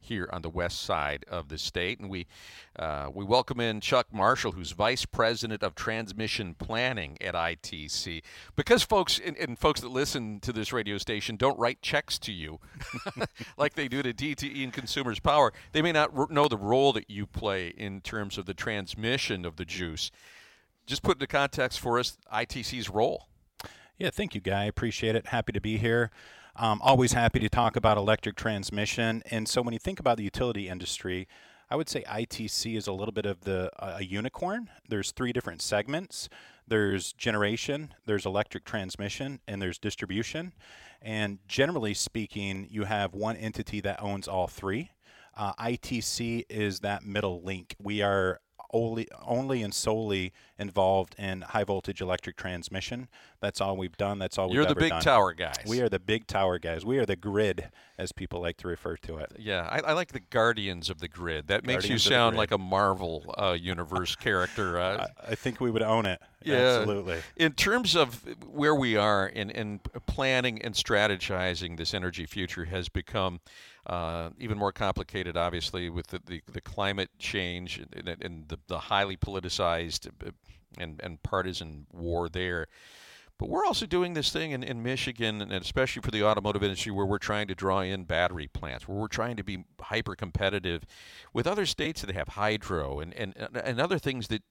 here on the west side of the state. And we welcome in Chuck Marshall, who's Vice President of Transmission Planning at ITC. Because folks and folks that listen to this radio station don't write checks to you like they do to DTE and Consumers Power, they may not know the role that you play in terms of the transmission of the juice. Just put into context for us ITC's role. Yeah, thank you, Guy. Appreciate it. Happy to be here. Always happy to talk about electric transmission. And so when you think about the utility industry, I would say ITC is a little bit of a unicorn. There's three different segments. There's generation, there's electric transmission, and there's distribution. And generally speaking, you have one entity that owns all three. ITC is that middle link. We are only and solely involved in high voltage electric transmission. That's all we've done. That's all we've ever done. You're the big tower guys. We are the big tower guys. We are the grid, as people like to refer to it. Yeah, I like the guardians of the grid. That makes you sound like a Marvel universe character. I think we would own it. Yeah, absolutely. In terms of where we are in planning and strategizing this energy future has become even more complicated, obviously, with the climate change and the highly politicized and partisan war there. But we're also doing this thing in Michigan, and especially for the automotive industry, where we're trying to draw in battery plants, where we're trying to be hyper competitive with other states that have hydro and other things that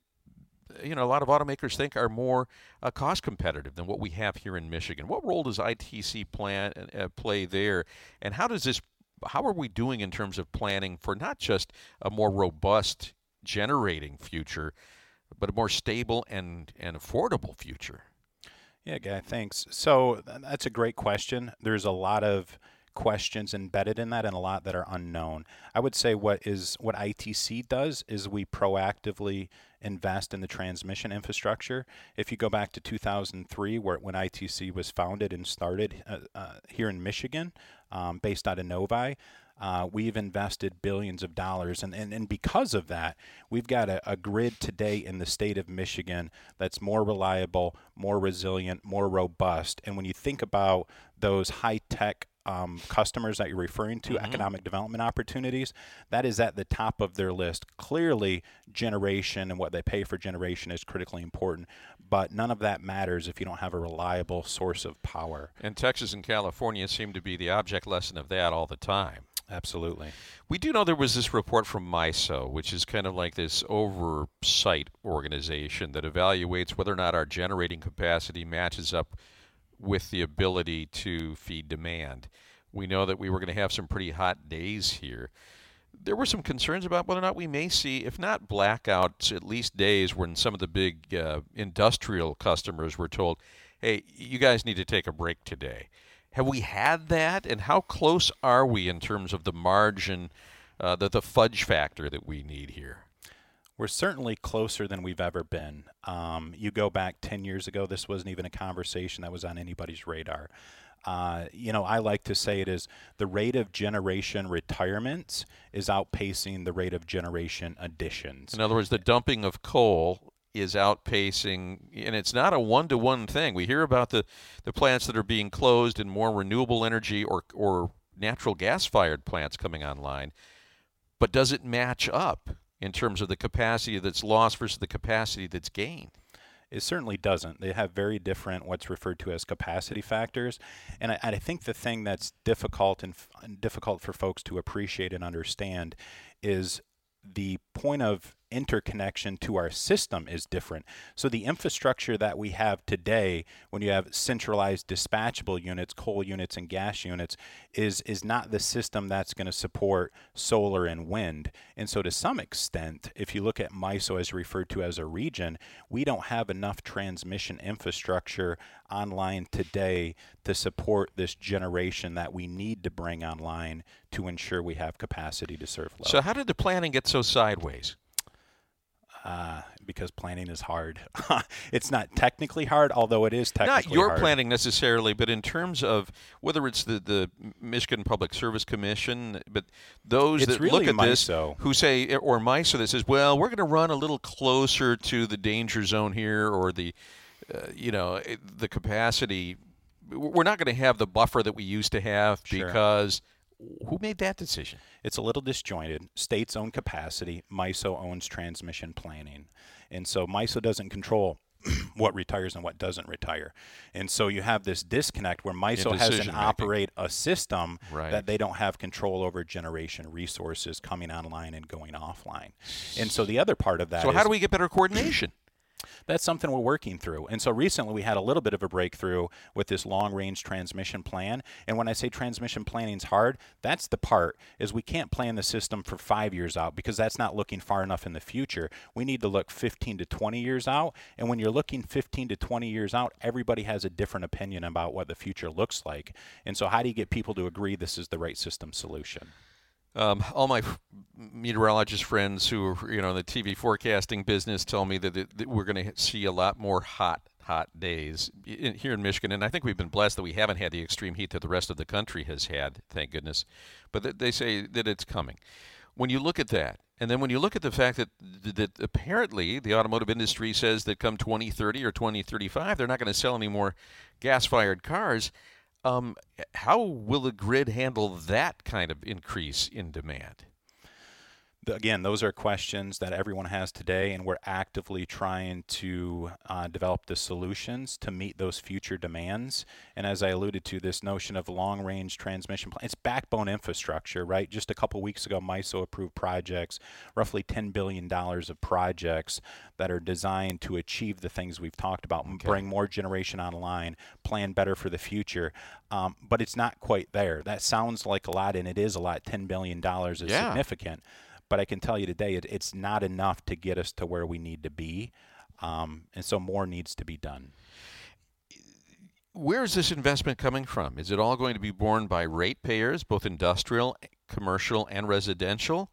a lot of automakers think are more cost competitive than what we have here in Michigan. What role does ITC play there, and how are we doing in terms of planning for not just a more robust generating future, but a more stable and affordable future? Yeah, Guy, thanks. So that's a great question. There's a lot of questions embedded in that and a lot that are unknown. I would say what ITC does is we proactively invest in the transmission infrastructure. If you go back to 2003, when ITC was founded and started here in Michigan, based out of Novi, we've invested billions of dollars. And because of that, we've got a grid today in the state of Michigan that's more reliable, more resilient, more robust. And when you think about those high-tech customers that you're referring to, economic development opportunities, that is at the top of their list. Clearly, generation and what they pay for generation is critically important, but none of that matters if you don't have a reliable source of power. And Texas and California seem to be the object lesson of that all the time. Absolutely. We do know there was this report from MISO, which is kind of like this oversight organization that evaluates whether or not our generating capacity matches up with the ability to feed demand. We know that we were going to have some pretty hot days here. There were some concerns about whether or not we may see, if not blackouts, at least days when some of the big industrial customers were told, hey, you guys need to take a break today. Have we had that? And how close are we in terms of the margin, the fudge factor that we need here? We're certainly closer than we've ever been. You go back 10 years ago, this wasn't even a conversation that was on anybody's radar. I like to say it is the rate of generation retirements is outpacing the rate of generation additions. In other words, the dumping of coal is outpacing, and it's not a one-to-one thing. We hear about the plants that are being closed and more renewable energy or natural gas-fired plants coming online, but does it match up in terms of the capacity that's lost versus the capacity that's gained? It certainly doesn't. They have very different, what's referred to as capacity factors. And I think the thing that's difficult for folks to appreciate and understand is the point of interconnection to our system is different. So the infrastructure that we have today, when you have centralized dispatchable units, coal units and gas units, is not the system that's going to support solar and wind. And so to some extent, if you look at MISO as referred to as a region, we don't have enough transmission infrastructure online today to support this generation that we need to bring online to ensure we have capacity to serve load. So how did the planning get so sideways? Because planning is hard. It's not technically hard, although it is technically hard. Not your planning necessarily, but in terms of whether it's the Michigan Public Service Commission, but those that really look at MISO. this who say, or MISO that says, well, we're going to run a little closer to the danger zone here, or the capacity. We're not going to have the buffer that we used to have because Who made that decision? It's a little disjointed. States own capacity. MISO owns transmission planning. And so MISO doesn't control what retires and what doesn't retire. And so you have this disconnect where MISO has to operate a system that they don't have control over generation resources coming online and going offline. And so the other part of that is, how do we get better coordination? That's something we're working through. And so recently we had a little bit of a breakthrough with this long-range transmission plan. And when I say transmission planning is hard, that's the part is we can't plan the system for 5 years out because that's not looking far enough in the future. We need to look 15 to 20 years out. And when you're looking 15 to 20 years out, everybody has a different opinion about what the future looks like. And so how do you get people to agree this is the right system solution? All my meteorologist friends who are, in the TV forecasting business tell me that we're going to see a lot more hot days here in Michigan, and I think we've been blessed that we haven't had the extreme heat that the rest of the country has had, thank goodness. But they say that it's coming. When you look at that, and then when you look at the fact that apparently the automotive industry says that come 2030 or 2035, they're not going to sell any more gas-fired cars. How will the grid handle that kind of increase in demand? Again, those are questions that everyone has today, and we're actively trying to develop the solutions to meet those future demands. And as I alluded to, this notion of long-range transmission plan, it's backbone infrastructure, right? Just a couple weeks ago, MISO approved projects, roughly $10 billion of projects that are designed to achieve the things we've talked about, bring more generation online, plan better for the future. But it's not quite there. That sounds like a lot, and it is a lot. $10 billion is significant. But I can tell you today, it's not enough to get us to where we need to be, and so more needs to be done. Where is this investment coming from? Is it all going to be borne by ratepayers, both industrial, commercial, and residential?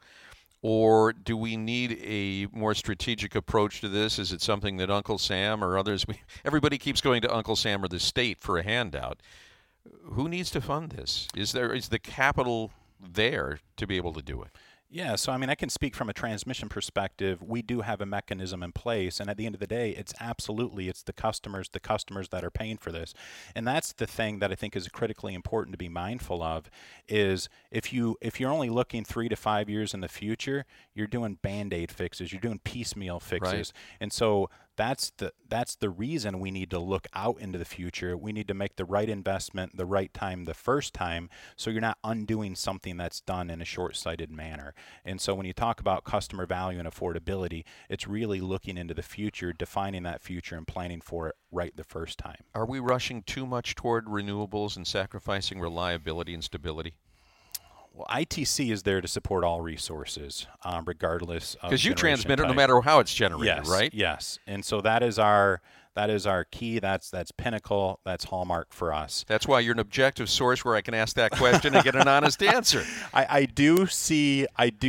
Or do we need a more strategic approach to this? Is it something that Uncle Sam or others, everybody keeps going to Uncle Sam or the state for a handout. Who needs to fund this? Is the capital there to be able to do it? Yeah, so I can speak from a transmission perspective. We do have a mechanism in place, and at the end of the day, it's the customers that are paying for this. And that's the thing that I think is critically important to be mindful of, is if you're only looking 3 to 5 years in the future, you're doing Band-Aid fixes, you're doing piecemeal fixes. Right. And so that's the reason we need to look out into the future. We need to make the right investment the right time the first time, so you're not undoing something that's done in a short-sighted manner. And so when you talk about customer value and affordability, it's really looking into the future, defining that future, and planning for it right the first time. Are we rushing too much toward renewables and sacrificing reliability and stability? Well, ITC is there to support all resources, regardless of because you transmit it type. No matter how it's generated, yes, right? Yes, and so that is our key. That's pinnacle. That's hallmark for us. That's why you're an objective source where I can ask that question and get an honest answer. I do see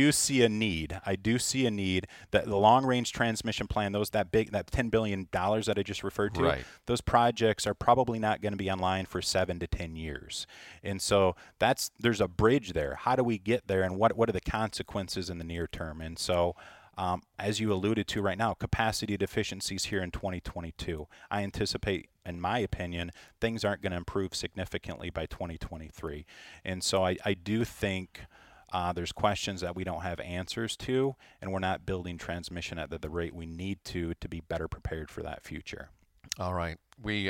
a need. I do see a need that the long range transmission plan, that $10 billion that I just referred to, right. Those projects are probably not going to be online for 7 to 10 years. And so there's a bridge there. How do we get there, and what are the consequences in the near term? And so as you alluded to right now, capacity deficiencies here in 2022. I anticipate, in my opinion, things aren't going to improve significantly by 2023. And so I do think there's questions that we don't have answers to, and we're not building transmission at the rate we need to be better prepared for that future. All right.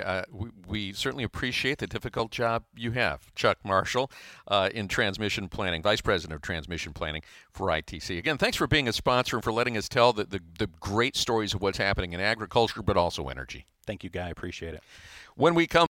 We certainly appreciate the difficult job you have, Chuck Marshall, in transmission planning, Vice President of Transmission Planning for ITC. Again, thanks for being a sponsor and for letting us tell the great stories of what's happening in agriculture, but also energy. Thank you, Guy. I appreciate it. When we come